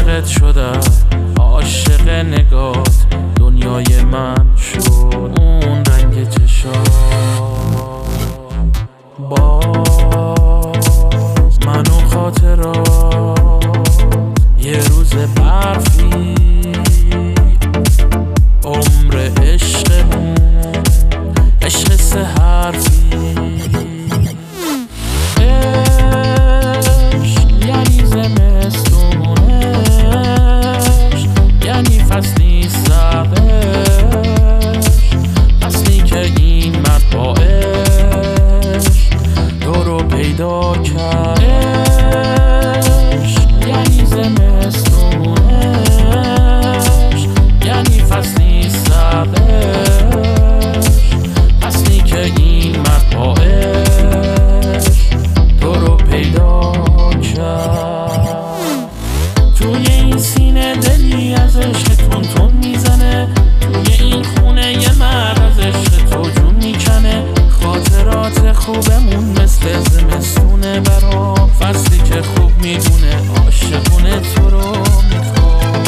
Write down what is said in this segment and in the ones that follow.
عاشقت شدم، عاشق نگات دنیای من شد. اون رنگ چشات باز منو خاطرات یه روز برفی، عمر عشقمون عشق سه حرفی. عشق یعنی زمستونش، یعنی فصلی سبش، فصلی که این مرد با عشق تو رو پیدا کرد. عشق یعنی زمستونش، یعنی فصلی سبش، فصلی که این مرد با عشق تو رو پیدا کرد. توی این سینه دلی از عشق تون تون میزنه، توی این خونه یه مرد از عشق تو جون میکنه. خاطرات خوبمون مثل زمستونه برام، فصلی که خوب میدونه عاشقونه تو رو میخواد.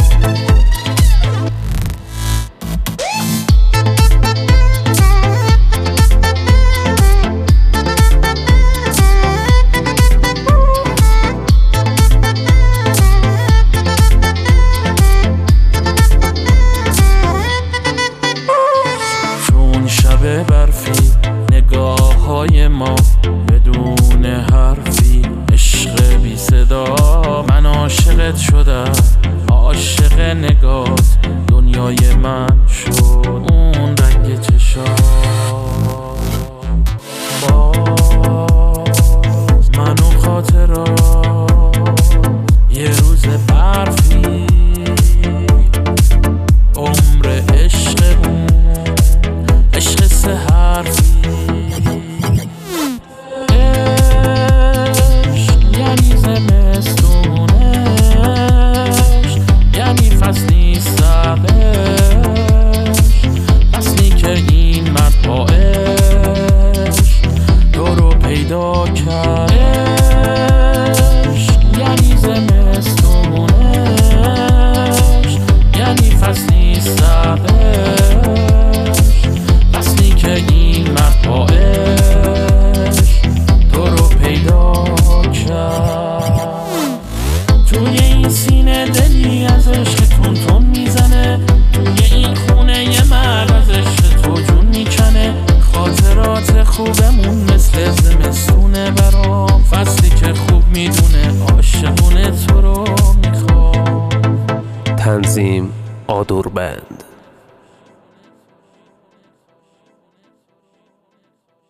شب برفی نگاه های ما بدون حرفی، عشق بی صدا. من عاشقت شدم، عاشق نگات دنیای من شد. اون رنگ چشات باز منو خاطرات یه روز برفی، عمر عشقمون عشق سه حرفی. عشق یعنی زمستونش، یعنی فصلی سبش، فصلی که این مرد با عشق تو رو پیدا کرد. عشق یعنی زمستونش، یعنی فصلی سبش، فصلی که این مرد با عشق تو رو پیدا کرد. توی این سینه دلی از عشق تون تون میزنه، توی این خونه یه مرد از عشق تو جون میکنه. خاطرات خوبمون مثل زمستونه برام، فصلی که خوب میدونه عاشقونه تو رو میخواد. تنظیم آدوربند.